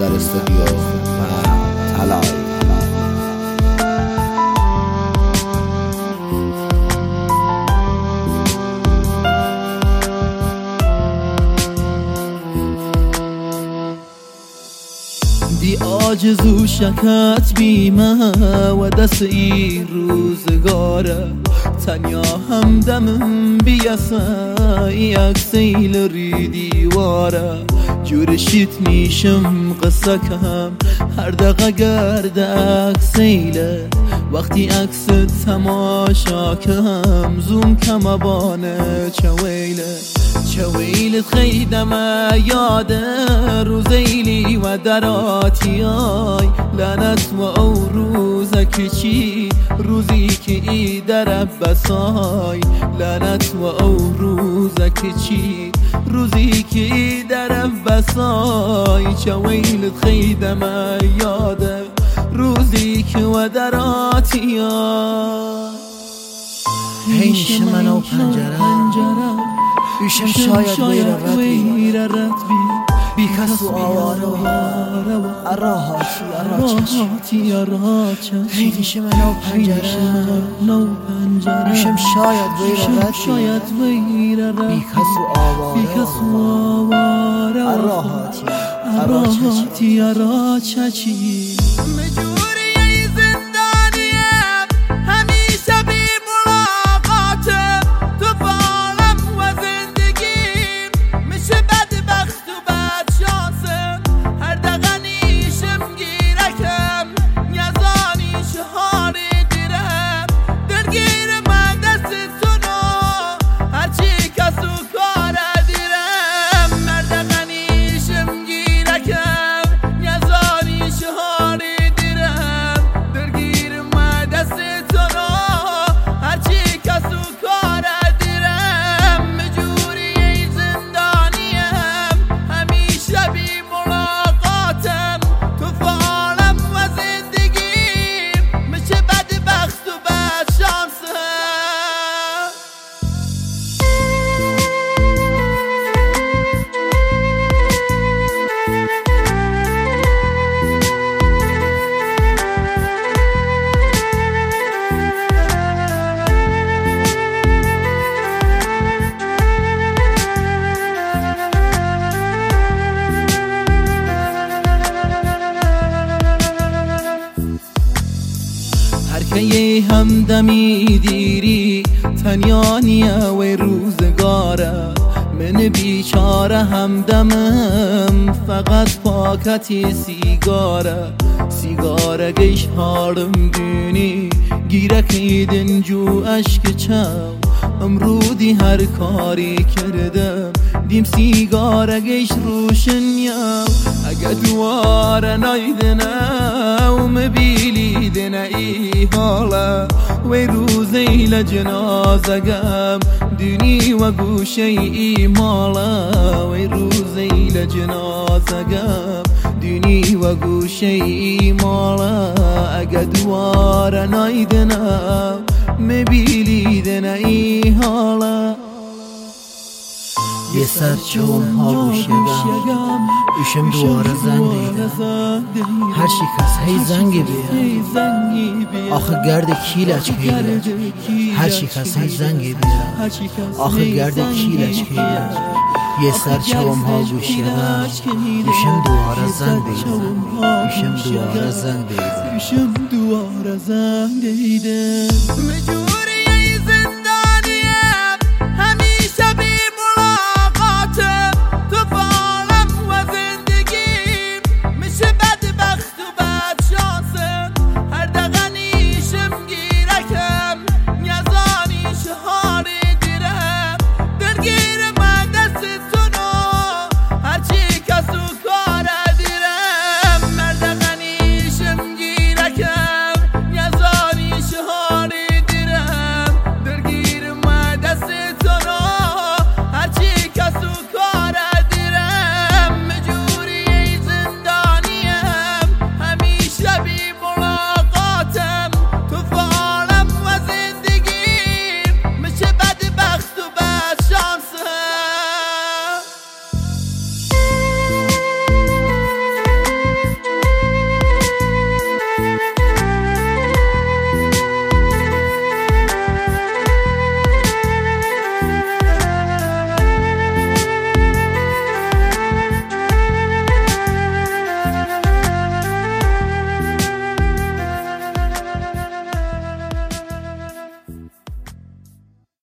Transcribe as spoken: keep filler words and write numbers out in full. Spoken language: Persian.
در استودیو طلای. بی عاجز و شکت بیمه و دست ای روزگاره تنیا همدمم بیاسه یک سیل ری دیواره جورشیت میشم قصه کم هر دقیقه گرده سیله وقتی عکس تماشا کم زوم کم بانه چویله چویلت خیدم یاده روزیلی و دراتی آی لعنت و او روزک چی روزی که ای در بسای لعنت و او روزک چی روزی که ای در بسای چویلت خیدم یاده روزی که و دراتی آی هیش منو پنجره بیشم شاید ویر رد بی بی کس و آواره و اراهاتی اراچه هیش منو پنجره بیشم شاید ویر رد بی کس و آواره اراهاتی اراچه چی یه همدمی دیری تنیانیه و روزگاره من بیچاره همدمم فقط پاکتی سیگاره سیگاره گیش هارم دونی گیره کیدن جو اشک چم امرودی هر کاری کردم دیم سیگاره گیش روشنیم اگه دواره نایدنه و مبیلیدنه ای حاله و روزی لجنازگم دونی و گوشه ای ماله و روزی لجنازگم دونی و گوشه ای ماله اگه دواره نایدنه مبیلیدنه ای حاله یه سر چون ها گوشیگم ایشم دواره زنگ دیدم هر چی کس هی زنگی بیا آخه گرد کیلش کیله هر چی کس هی زنگی بیا آخه گرد کیلش کیله یه سر چون ها گوشیگم ایشم دواره زنگ دیدم ایشم دواره زنگ دیدم ایشم دواره زنگ دیدم